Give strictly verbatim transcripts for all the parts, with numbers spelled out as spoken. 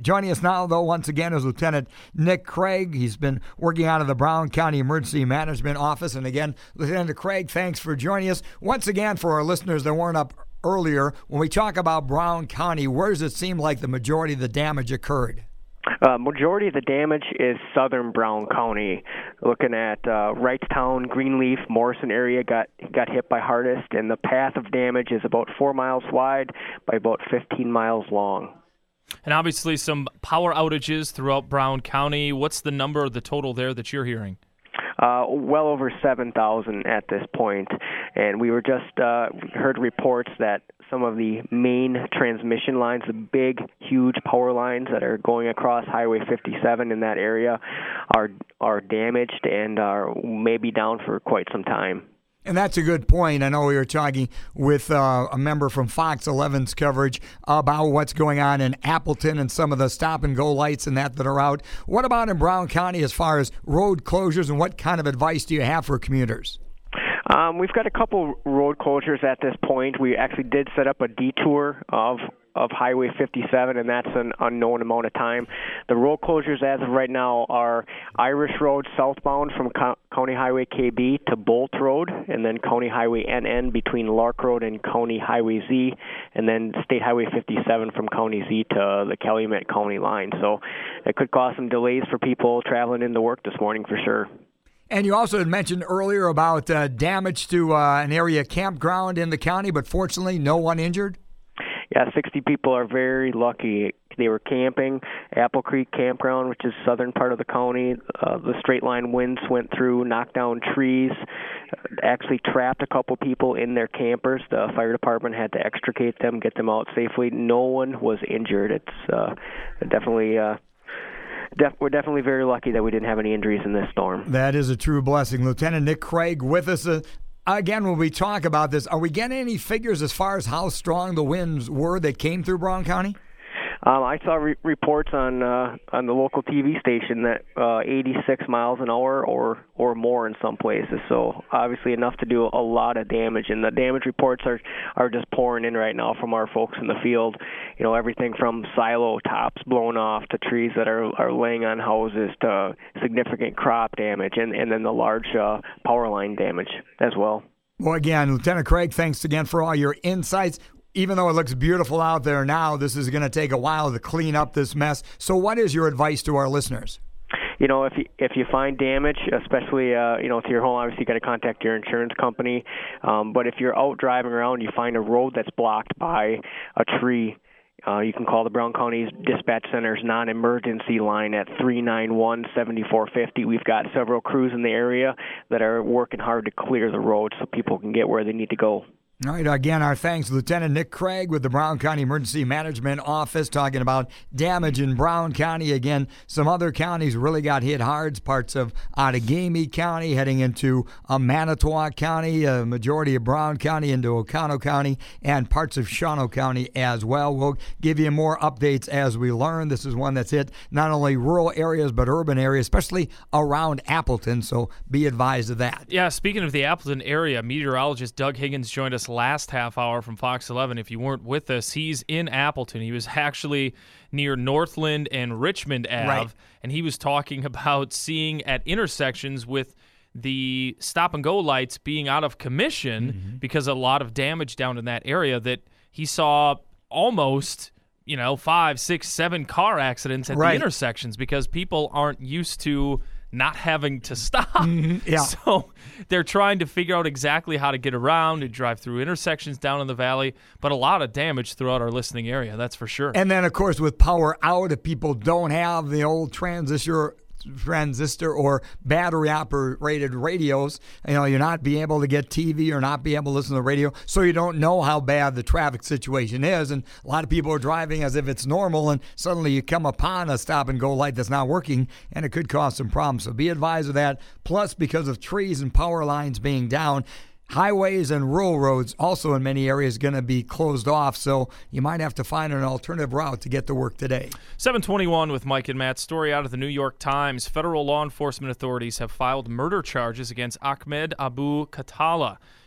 Joining us now, though, once again is Lieutenant Nick Craig. He's been working out of the Brown County Emergency Management Office. And again, Lieutenant Craig, thanks for joining us. Once again, for our listeners that weren't up earlier, when we talk about Brown County, where does it seem like the majority of the damage occurred? Uh, majority of the damage is southern Brown County. Looking at uh, Wrightstown, Greenleaf, Morrison area got got hit by hardest, and the path of damage is about four miles wide by about fifteen miles long. And obviously some power outages throughout Brown County. What's the number of the total there that you're hearing? Uh, well over seven thousand at this point, and we were just uh, heard reports that some of the main transmission lines, the big, huge power lines that are going across Highway fifty-seven in that area, are are damaged and are maybe down for quite some time. And that's a good point. I know we were talking with uh, a member from Fox eleven's coverage about what's going on in Appleton and some of the stop-and-go lights and that that are out. What about in Brown County as far as road closures, and what kind of advice do you have for commuters? Um, we've got a couple road closures at this point. We actually did set up a detour of of Highway fifty-seven, and that's an unknown amount of time. The road closures as of right now are Irish Road southbound from Co- County Highway K B to Bolt Road, and then County Highway N N between Lark Road and County Highway Z, and then State Highway fifty-seven from County Z to the Calumet County line. So it could cause some delays for people traveling into work this morning for sure. And you also had mentioned earlier about uh, damage to uh, an area campground in the county, but fortunately no one injured? Yeah, sixty people are very lucky. They were camping, Apple Creek Campground, which is southern part of the county. Uh, the straight line winds went through, knocked down trees, actually trapped a couple people in their campers. The fire department had to extricate them, get them out safely. No one was injured. It's uh, definitely... Uh, Def- we're definitely very lucky that we didn't have any injuries in this storm. That is a true blessing. Lieutenant Nick Craig with us. Uh, again, when we talk about this, are we getting any figures as far as how strong the winds were that came through Brown County? Um, I saw re- reports on uh, on the local T V station that uh, eighty-six miles an hour or, or more in some places. So obviously enough to do a lot of damage. And the damage reports are, are just pouring in right now from our folks in the field. You know, everything from silo tops blown off to trees that are, are laying on houses to significant crop damage, and, and then the large uh, power line damage as well. Well, again, Lieutenant Craig, thanks again for all your insights. Even though it looks beautiful out there now, this is going to take a while to clean up this mess. So what is your advice to our listeners? You know, if you, if you find damage, especially, uh, you know, to your home, obviously you got to contact your insurance company. Um, but if you're out driving around, you find a road that's blocked by a tree, uh, you can call the Brown County Dispatch Center's non-emergency line at three nine one, seven four five zero. We've got several crews in the area that are working hard to clear the road so people can get where they need to go. All right, again, our thanks, Lieutenant Nick Craig with the Brown County Emergency Management Office, talking about damage in Brown County. Again, some other counties really got hit hard, parts of Outagamie County heading into uh, Manitowoc County, a majority of Brown County into Oconto County, and parts of Shawano County as well. We'll give you more updates as we learn. This is one that's hit not only rural areas but urban areas, especially around Appleton, so be advised of that. Yeah, speaking of the Appleton area, meteorologist Doug Higgins joined us last half hour from Fox eleven. If you weren't with us, he's in Appleton. He was actually near Northland and Richmond Ave, right. And he was talking about seeing at intersections with the stop-and-go lights being out of commission mm-hmm. because a lot of damage down in that area, that he saw almost, you know, five, six, seven car accidents at right. the intersections because people aren't used to not having to stop. Mm-hmm, yeah. So they're trying to figure out exactly how to get around and drive through intersections down in the valley, but a lot of damage throughout our listening area, that's for sure. And then, of course, with power out, if people don't have the old transistor transistor or battery operated radios, you know, you're not being able to get T V or not be able to listen to the radio, so you don't know how bad the traffic situation is. And a lot of people are driving as if it's normal, and suddenly you come upon a stop and go light that's not working, and it could cause some problems. So be advised of that. Plus, because of trees and power lines being down, highways and rural roads also in many areas going to be closed off, so you might have to find an alternative route to get to work today. seven twenty-one with Mike and Matt. Story out of the New York Times. Federal law enforcement authorities have filed murder charges against Ahmed Abu Khattala.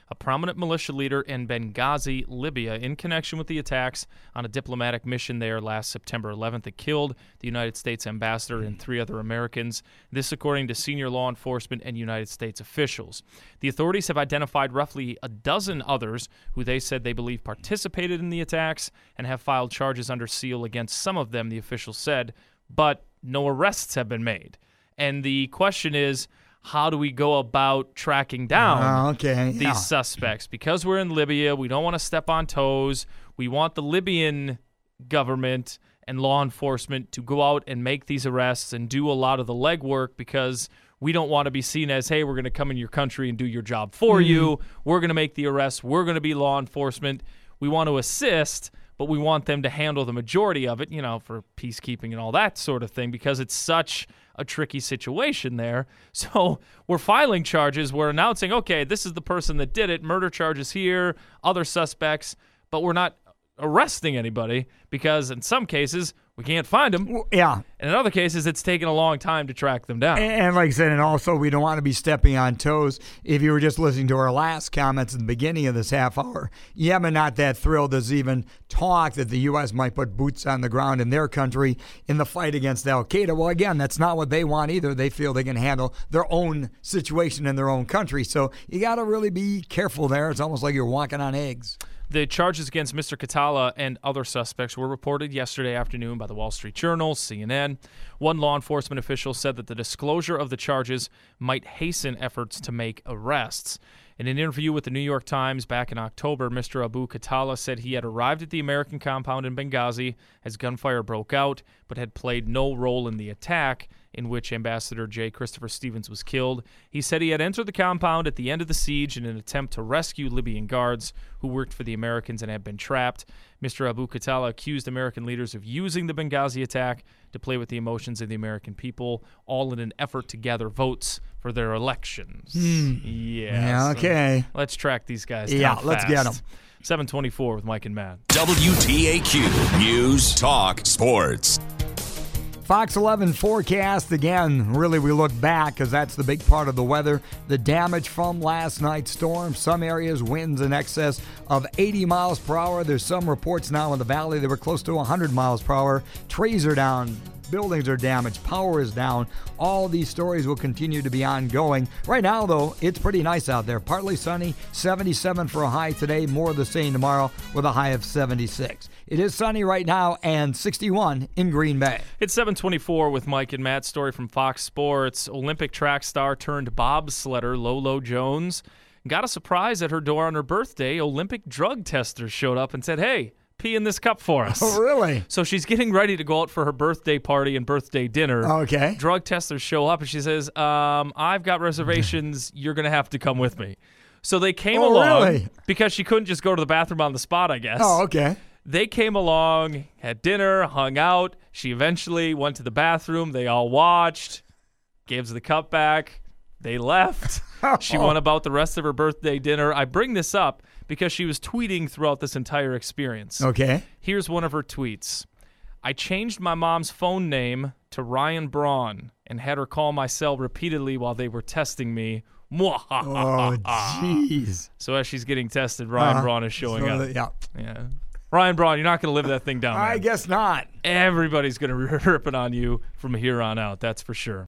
a prominent militia leader in Benghazi, Libya, in connection with the attacks on a diplomatic mission there last September eleventh that killed the United States ambassador and three other Americans. This according to senior law enforcement and United States officials. The authorities have identified roughly a dozen others who they said they believe participated in the attacks and have filed charges under seal against some of them, the officials said, but no arrests have been made. And the question is, how do we go about tracking down uh, okay, these yeah. suspects? Because we're in Libya, we don't want to step on toes. We want the Libyan government and law enforcement to go out and make these arrests and do a lot of the legwork, because we don't want to be seen as, hey, we're going to come in your country and do your job for mm-hmm. you. We're going to make the arrests. We're going to be law enforcement. We want to assist, but we want them to handle the majority of it, you know, for peacekeeping and all that sort of thing, because it's such a tricky situation there. So we're filing charges. We're announcing, okay, this is the person that did it, murder charges here, other suspects, but we're not arresting anybody because in some cases we can't find them. Yeah. And in other cases, it's taken a long time to track them down. And, and like I said, and also we don't want to be stepping on toes. If you were just listening to our last comments at the beginning of this half hour, Yemen not that thrilled. There's even talk that the U S might put boots on the ground in their country in the fight against al-Qaeda. Well, again, that's not what they want either. They feel they can handle their own situation in their own country. So you got to really be careful there. It's almost like you're walking on eggs. The charges against Mister Khattala and other suspects were reported yesterday afternoon by the Wall Street Journal, C N N. One law enforcement official said that the disclosure of the charges might hasten efforts to make arrests. In an interview with the New York Times back in October, Mister Abu Khattala said he had arrived at the American compound in Benghazi as gunfire broke out, but had played no role in the attack in which Ambassador J. Christopher Stevens was killed. He said he had entered the compound at the end of the siege in an attempt to rescue Libyan guards who worked for the Americans and had been trapped. Mister Abu Khattala accused American leaders of using the Benghazi attack to play with the emotions of the American people, all in an effort to gather votes for their elections. Mm. Yeah. yeah okay. So let's track these guys down Yeah, fast. let's get them. seven twenty-four with Mike and Matt. W T A Q News Talk Sports. Fox eleven forecast again. Really, we look back because that's the big part of the weather. The damage from last night's storm. Some areas winds in excess of eighty miles per hour. There's some reports now in the valley that were close to one hundred miles per hour. Trees are down. Buildings are damaged. Power is down. All these stories will continue to be ongoing. Right now, though, it's pretty nice out there. Partly sunny, seventy-seven for a high today. More of the same tomorrow with a high of seventy-six. It is sunny right now and sixty-one in Green Bay. It's seven twenty-four with Mike and Matt. Story from Fox Sports. Olympic track star turned bobsledder Lolo Jones got a surprise at her door on her birthday. Olympic drug testers showed up and said, hey, pee in this cup for us. Oh, really? So she's getting ready to go out for her birthday party and birthday dinner. Okay. Drug testers show up and she says, um, I've got reservations. You're going to have to come with me. So they came oh, along really? because she couldn't just go to the bathroom on the spot, I guess. Oh, okay. They came along, had dinner, hung out. She eventually went to the bathroom. They all watched, gave the cup back. They left. She went about the rest of her birthday dinner. I bring this up because she was tweeting throughout this entire experience. Okay. Here's one of her tweets. I changed my mom's phone name to Ryan Braun and had her call my cell repeatedly while they were testing me. Oh, jeez. So as she's getting tested, Ryan uh, Braun is showing so up. The, yeah. Yeah. Ryan Braun, you're not going to live that thing down, man. I guess not. Everybody's going to be ripping on you from here on out, that's for sure.